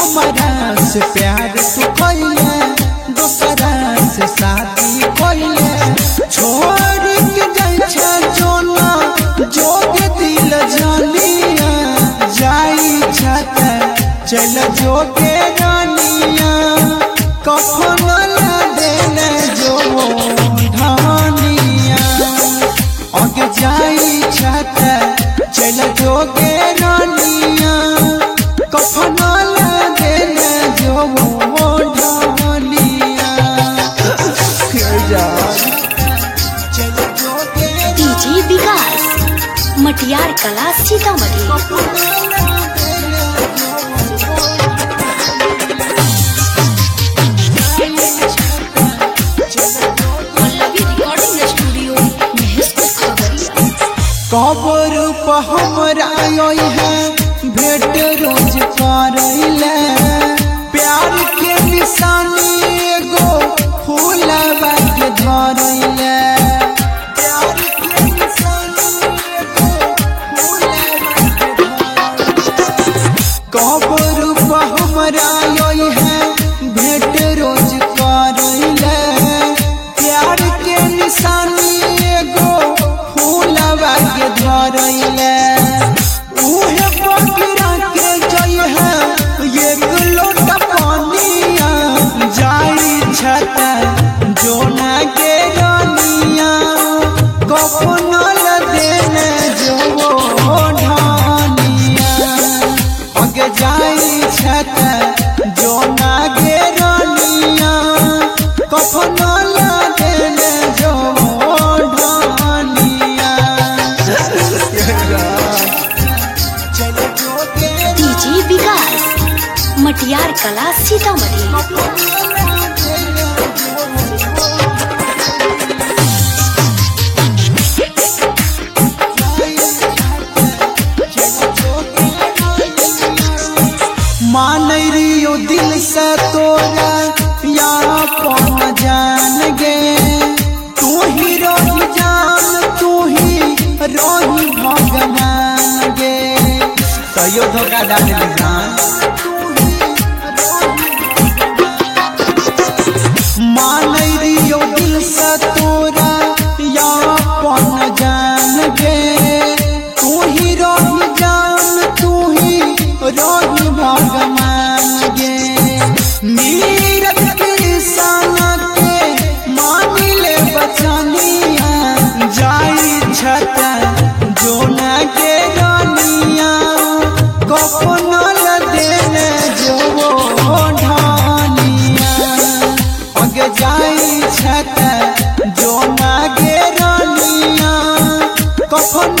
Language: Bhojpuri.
हमारा से प्यार तू कइले दूसरा से शादी कइले छोड़ के जाई छे जोना जोग दिल जानिया जाई छत चल जोगे रानिया कफन ला देने जो ढानिया आगे जाई छत चल जोगे रानिया कफन ला देने जो ढानिया चल जोगे डीजे विकास मटियार कला सीतामढ़ी। कबर पर हमरा है भेंट रोज करैले प्यार के निशानी एगो फूलवा के धरैले प्यार के निशानी एगो फूलवा के कबर पर हमरा है भेंट रोज करैले प्यार के निशानी एगो फूलवा के धरैले उहे बकरा के जय है एक लोटा पानिया जाई छत जोना के रानिया कफन ला देने जो ढानिया आगे जाई छत जोना के रानिया कफन ला देने जो डीजे विकास मटियार कला सीतामढ़ी। मान रियो दिल से तोरा या पहचान गे तू ही रही जान तू ही रही भगवान गे कहियो धोखा डाल जान मान रियो दिल से तोरा या पहचान गे तू ही रही जान तू ही रही भगवान गे नीरज कृष्ण के मान ले बचनिया जाई छत जोना के रानिया कफन ला देने जो ढानिया आगे जाई छत जोना के रानिया कफन